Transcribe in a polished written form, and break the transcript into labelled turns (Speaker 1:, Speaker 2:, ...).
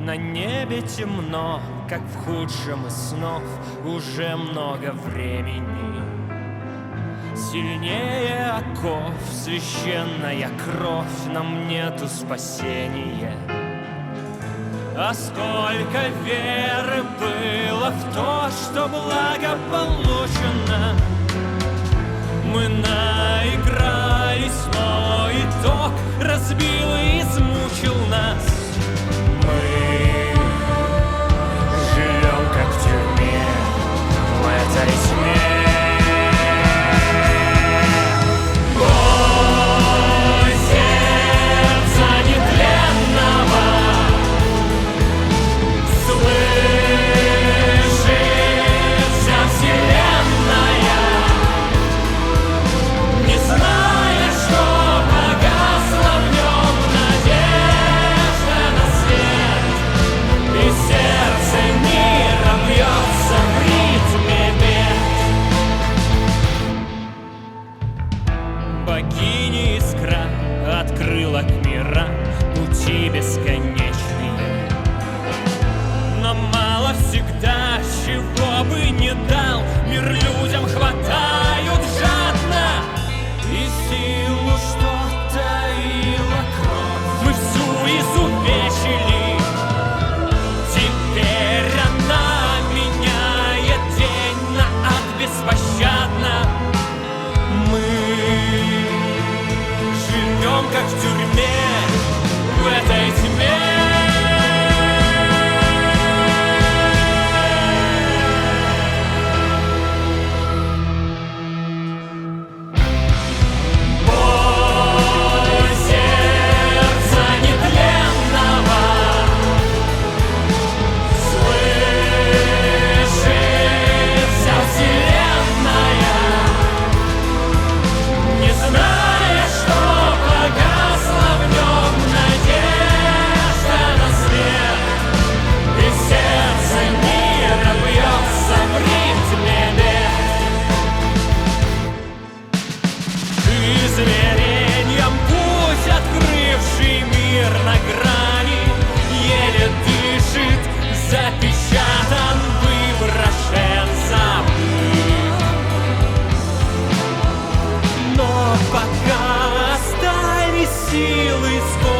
Speaker 1: На небе темно, как в худшем из снов, уже много времени. Сильнее оков, священная кровь, нам нету спасения. А сколько веры было в то, что благополучно. Мы наигрались, но итог разбил и измучил нас. Мы живем как в тюрьме, в этой тьме. Бой сердца нетленного, слышит вся вселенная, не зная, что погасла в нем надежда на свет, и сердце мира бьется в ритме бед. Богиня искра открыла к мирам пути бесконечные, но мало всегда, чего бы не дал, мир людям хватают жадно, и силу, что таила кровь, мы всю изувечили. Теперь она меняет день на ад беспощадно. Мы живем как в тюрьме, в этой тьме. Бой сердца нетленного, слышит вся вселенная, не зная, что погасла в нем надежда на свет, и сердце мира бьется в ритме бед. Измерением путь, открывший мир на грани, еле дышит, запечатан, выброшен, забыт. Но пока остались силы, скоро